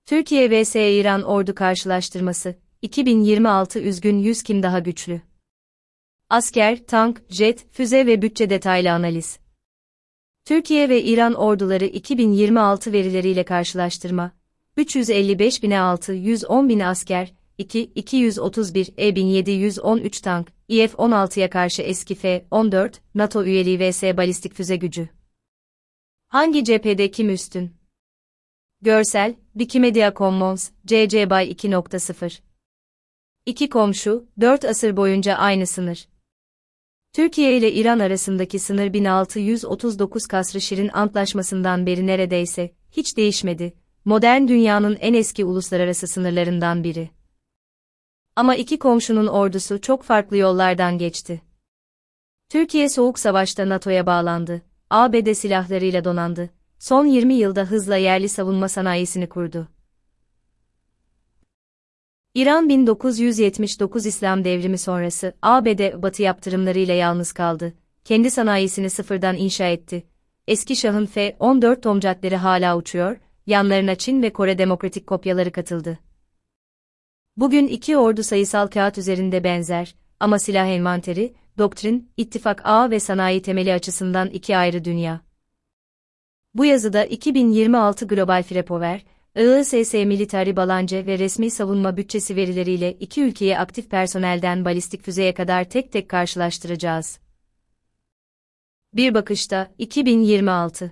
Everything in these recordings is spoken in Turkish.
Türkiye vs İran ordu karşılaştırması, 2026 üzgün 100 kim daha güçlü? Asker, tank, jet, füze ve bütçe detaylı analiz. Türkiye ve İran orduları 2026 verileriyle karşılaştırma. 355.000'e 610.000 asker, 231 E-1713 tank, İF-16'ya karşı eski F-14, NATO üyeliği vs balistik füze gücü. Hangi cephede kim üstün? Görsel, Wikimedia Commons, CC BY 2.0. İki komşu, 4 asır boyunca aynı sınır. Türkiye ile İran arasındaki sınır 1639 Kasr-ı Şirin Antlaşması'ndan beri neredeyse hiç değişmedi. Modern dünyanın en eski uluslararası sınırlarından biri. Ama iki komşunun ordusu çok farklı yollardan geçti. Türkiye Soğuk Savaş'ta NATO'ya bağlandı, ABD silahlarıyla donandı, son 20 yılda hızla yerli savunma sanayisini kurdu. İran 1979 İslam Devrimi sonrası ABD Batı yaptırımlarıyla yalnız kaldı, kendi sanayisini sıfırdan inşa etti. Eski Şah'ın F-14 tomcatları hala uçuyor, yanlarına Çin ve Kore demokratik kopyaları katıldı. Bugün iki ordu sayısal kağıt üzerinde benzer ama silah envanteri, doktrin, ittifak ağı ve sanayi temeli açısından iki ayrı dünya. Bu yazıda 2026 Global Firepower, ISS Military Balance ve resmi savunma bütçesi verileriyle iki ülkeyi aktif personelden balistik füzeye kadar tek tek karşılaştıracağız. Bir bakışta, 2026.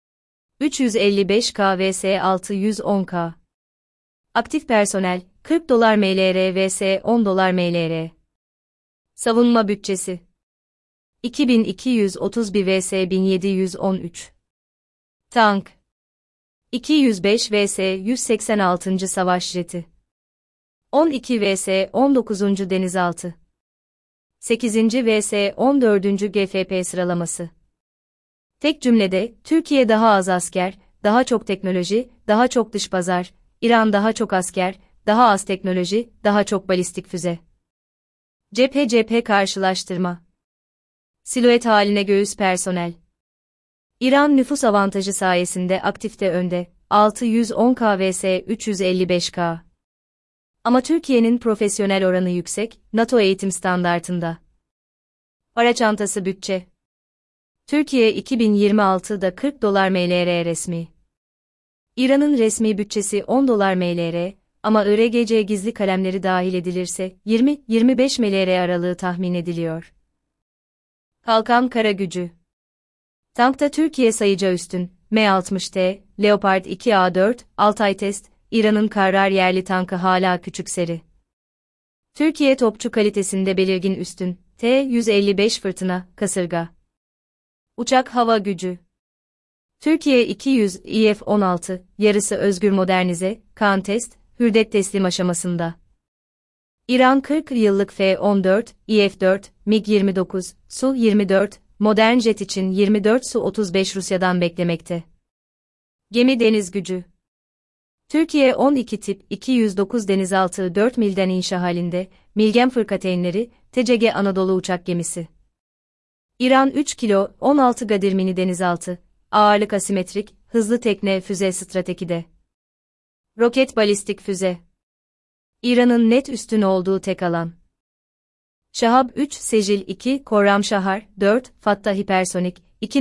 355K vs 610K. Aktif personel, $40 MLR vs $10 MLR. Savunma bütçesi. 2231 vs 1713. Tank. 205 vs 186. Savaş jeti. 12 vs 19. denizaltı. 8. vs 14. GFP sıralaması. Tek cümlede, Türkiye daha az asker, daha çok teknoloji, daha çok dış pazar, İran daha çok asker, daha az teknoloji, daha çok balistik füze. Cephe karşılaştırma. Silüet haline göğüs personel. İran nüfus avantajı sayesinde aktifte önde, 610K vs 355K. Ama Türkiye'nin profesyonel oranı yüksek, NATO eğitim standartında. Para çantası bütçe. Türkiye 2026'da $40 MLR resmi. İran'ın resmi bütçesi $10 MLR, ama IRGC gizli kalemleri dahil edilirse 20-25 MLR aralığı tahmin ediliyor. Kalkan kara gücü. Tankta Türkiye sayıca üstün, M60T, Leopard 2A4, Altay test, İran'ın Karrar yerli tankı hala küçük seri. Türkiye topçu kalitesinde belirgin üstün, T-155 fırtına, kasırga. Uçak hava gücü. Türkiye 200 İF-16, yarısı özgür modernize, Kaan test, hürdet teslim aşamasında. İran 40 yıllık F-14, İF-4, MiG-29, Su-24, modern jet için 24 Su-35 Rusya'dan beklemekte. Gemi deniz gücü. Türkiye 12 tip 209 denizaltı 4 milden inşa halinde, Milgem fırkateynleri, TCG Anadolu uçak gemisi. İran 3 kilo 16 Gadir mini denizaltı, ağırlık asimetrik, hızlı tekne füze stratejide. Roket balistik füze. İran'ın net üstün olduğu tek alan. Şahab 3, Secil 2, Khorramşahar 4, Fattah hipersonik,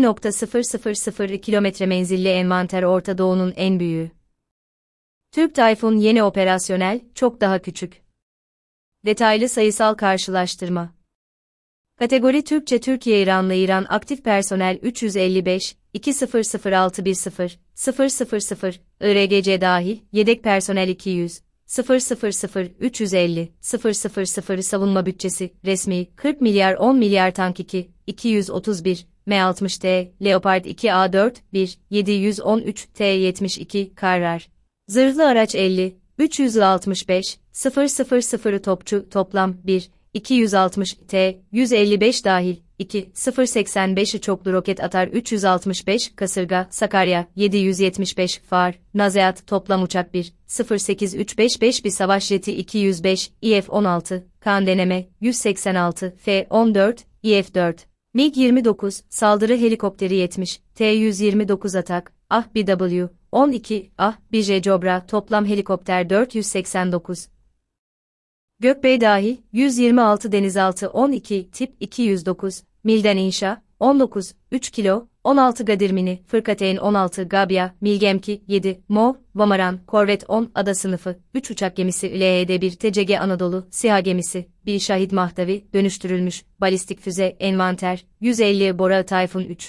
2.000 kilometre menzilli envanter Orta Doğu'nun en büyüğü. Türk Tayfun yeni operasyonel, çok daha küçük. Detaylı sayısal karşılaştırma. Kategori Türkçe Türkiye İran aktif personel 355, 200610, 000, IRGC dahil, yedek personel 200, 000, 350, 000 savunma bütçesi, resmi, 40 milyar 10 milyar tank 2, 231, M60T, Leopard 2A4, 1, 713, T72, Karrar. Zırhlı araç 50, 365, 000 topçu, toplam, 1, 260, T, 155 dahil, 2, 085'i çoklu roket atar 365, kasırga, Sakarya, 775, Far, Nazeat, toplam uçak 1, 08355 bir savaş jeti 205, İF-16, Kaan deneme, 186, F-14, İF-4, MiG-29, saldırı helikopteri 70, T-129 atak, AH-BW, 12, BJ Cobra, toplam helikopter 489. Gökbey dahil, 126 denizaltı 12, tip 209, milden inşa, 19, 3 kilo, 16 Gadirmini, Fırkateyn 16, Gabia, Milgemki, 7, Mo, Vamaran, Korvet 10, Ada sınıfı, 3 uçak gemisi LED-1 TCG Anadolu, SİHA gemisi, 1 Şahit Mahtavi, dönüştürülmüş, balistik füze, envanter, 150 Bora Tayfun 3.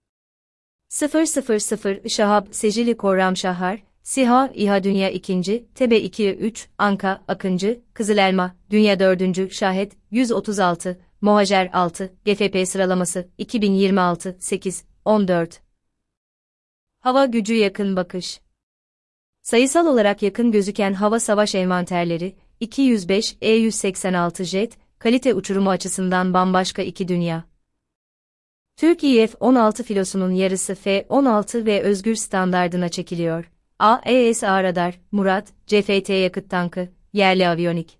000 Şahap, Secili Korram Şahar, SİHA, İHA Dünya 2. TB 2-3, Anka, Akıncı, Kızılelma, Dünya 4. Şahet, 136, Mohajer 6, GFP sıralaması, 2026, 8, 14. Hava gücü yakın bakış. Sayısal olarak yakın gözüken hava savaş envanterleri, 205 E-186 jet, kalite uçurumu açısından bambaşka iki dünya. Türk İF-16 filosunun yarısı F-16 ve özgür standardına çekiliyor. AESA radar, Murat, CFT yakıt tankı, yerli aviyonik.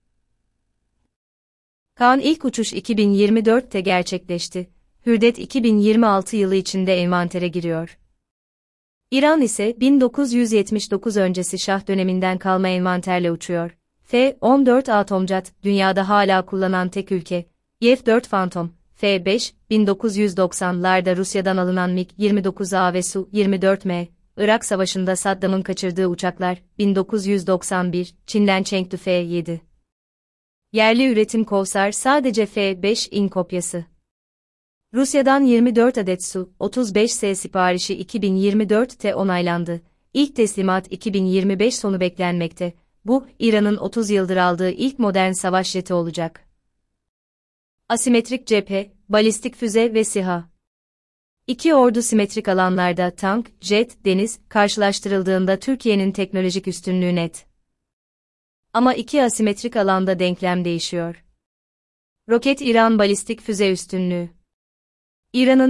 Kaan ilk uçuş 2024'te gerçekleşti. Hürdet 2026 yılı içinde envantere giriyor. İran ise 1979 öncesi Şah döneminden kalma envanterle uçuyor. F-14 Atomcat, dünyada hala kullanan tek ülke. F-4 Phantom, F-5, 1990'larda Rusya'dan alınan MiG-29A ve Su-24M, Irak Savaşı'nda Saddam'ın kaçırdığı uçaklar, 1991, Çin'den Chengdu F-7. Yerli üretim Kovsar sadece F-5'in kopyası. Rusya'dan 24 adet Su-35S siparişi 2024'te onaylandı. İlk teslimat 2025 sonu beklenmekte. Bu, İran'ın 30 yıldır aldığı ilk modern savaş jeti olacak. Asimetrik cephe, balistik füze ve SİHA. İki ordu simetrik alanlarda tank, jet, deniz, karşılaştırıldığında Türkiye'nin teknolojik üstünlüğü net. Ama iki asimetrik alanda denklem değişiyor. Roket İran balistik füze üstünlüğü. İran'ın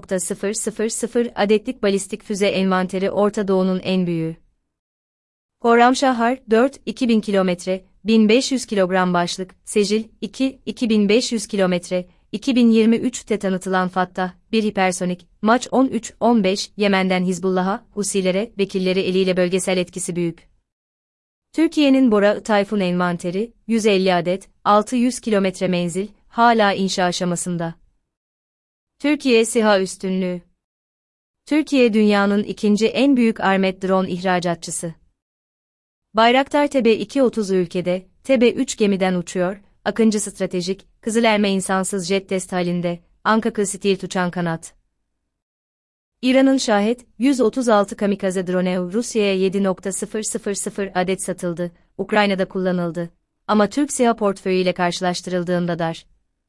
3.000 adetlik balistik füze envanteri Orta Doğu'nun en büyüğü. Khorramshahr 4, 2000 kilometre, 1500 kilogram başlık, Secil 2, 2500 kilometre, 2023'te tanıtılan Fattah, bir hipersonik, Maç 13-15, Yemen'den Hizbullah'a, Husilere, vekilleri eliyle bölgesel etkisi büyük. Türkiye'nin Bora Tayfun envanteri, 150 adet, 600 kilometre menzil, hala inşa aşamasında. Türkiye SİHA üstünlüğü. Türkiye dünyanın ikinci en büyük armet drone ihracatçısı. Bayraktar TB2-30 ülkede, TB3 gemiden uçuyor, Akıncı stratejik, Kızılelma insansız jet test halinde, Anka Stil uçan kanat. İran'ın Şahet, 136 kamikaze drone Rusya'ya 7.000 adet satıldı, Ukrayna'da kullanıldı. Ama Türk SİHA portföyüyle karşılaştırıldığında dar.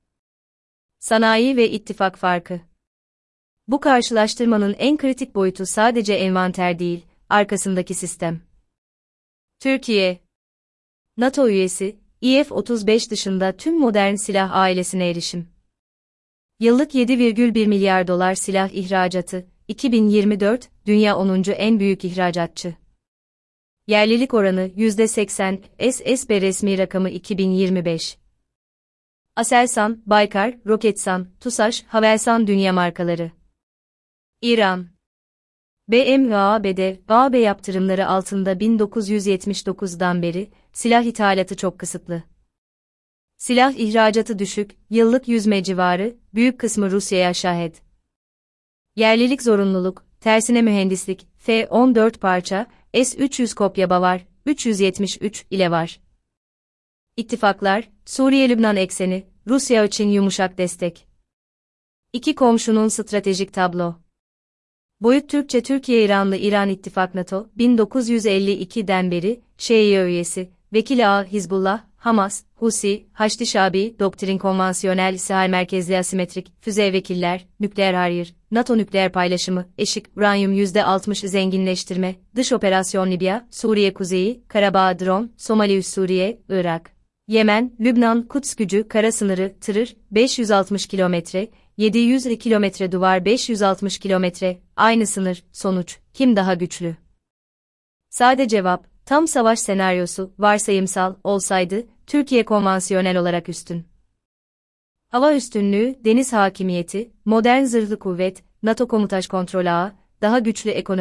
Sanayi ve ittifak farkı. Bu karşılaştırmanın en kritik boyutu sadece envanter değil, arkasındaki sistem. Türkiye, NATO üyesi, İF-35 dışında tüm modern silah ailesine erişim. Yıllık 7,1 milyar dolar silah ihracatı, 2024, dünya 10. en büyük ihracatçı. Yerlilik oranı %80, SSB resmi rakamı 2025. Aselsan, Baykar, Roketsan, TUSAŞ, Havelsan dünya markaları. İran. BMW ABD yaptırımları altında 1979'dan beri, silah ithalatı çok kısıtlı. Silah ihracatı düşük, yıllık yüzme civarı, büyük kısmı Rusya'ya şahit. Yerlilik zorunluluk, tersine mühendislik, F-14 parça, S-300 kopya Bavar, 373 ile var. İttifaklar, Suriye-Lübnan ekseni, Rusya için yumuşak destek. İki komşunun stratejik tablo. Boyut Türkçe Türkiye-İranlı İran İttifak NATO, 1952'den beri, Şii üyesi, Vekil A. Hizbullah, Hamas, Husi, Haçlı Şabi, Doktrin Konvansiyonel SİHA merkezli asimetrik, füze vekiller, nükleer hayır, NATO nükleer paylaşımı, eşik, uranyum %60 zenginleştirme, dış operasyon Libya, Suriye Kuzeyi, Karabağ drone, Somali üst Suriye, Irak. Yemen, Lübnan, Kuds gücü, kara sınırı, tırır, 560 kilometre, 700 kilometre duvar 560 kilometre, aynı sınır, sonuç, kim daha güçlü? Sade cevap, tam savaş senaryosu, varsayımsal, olsaydı, Türkiye konvansiyonel olarak üstün. Hava üstünlüğü, deniz hakimiyeti, modern zırhlı kuvvet, NATO komutaj kontrol ağı, daha güçlü ekonomi,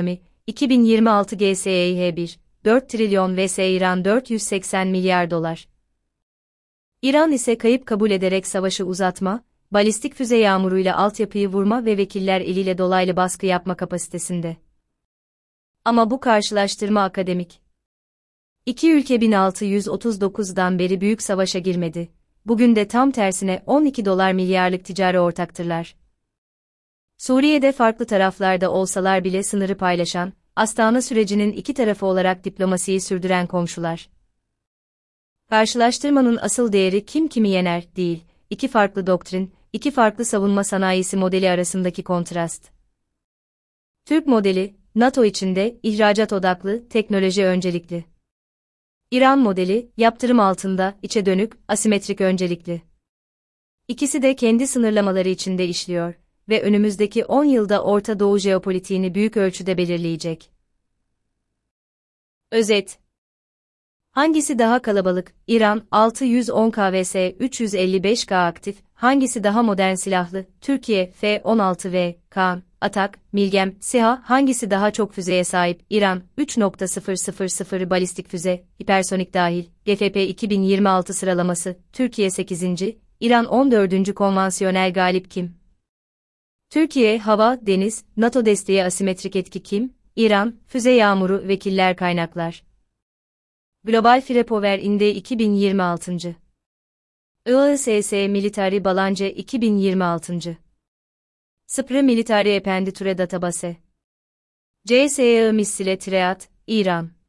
2026 GSEH 1, 4 trilyon vs İran 480 milyar dolar. İran ise kayıp kabul ederek savaşı uzatma, balistik füze yağmuruyla altyapıyı vurma ve vekiller eliyle dolaylı baskı yapma kapasitesinde. Ama bu karşılaştırma akademik. İki ülke 1639'dan beri büyük savaşa girmedi. Bugün de tam tersine 12 dolar milyarlık ticari ortaktırlar. Suriye'de farklı taraflarda olsalar bile sınırı paylaşan, Astana sürecinin iki tarafı olarak diplomasiyi sürdüren komşular. Karşılaştırmanın asıl değeri kim kimi yener değil, iki farklı doktrin, iki farklı savunma sanayisi modeli arasındaki kontrast. Türk modeli, NATO içinde ihracat odaklı, teknoloji öncelikli. İran modeli, yaptırım altında, içe dönük, asimetrik öncelikli. İkisi de kendi sınırlamaları içinde işliyor ve önümüzdeki 10 yılda Orta Doğu jeopolitiğini büyük ölçüde belirleyecek. Özet. Hangisi daha kalabalık? İran, 610K vs 355K aktif. Hangisi daha modern silahlı? Türkiye, F-16V, Kaan, Atak, Milgem, SİHA. Hangisi daha çok füzeye sahip? İran, 3.000 balistik füze, hipersonik dahil. GFP 2026 sıralaması, Türkiye 8. İran 14. Konvansiyonel galip kim? Türkiye, hava, deniz, NATO desteği asimetrik etki kim? İran, füze yağmuru, vekiller kaynaklar. Global Firepower Index 2026. ISS Military Balance 2026. Spre Military Appenditure Database. CSE Missile Triad, İran.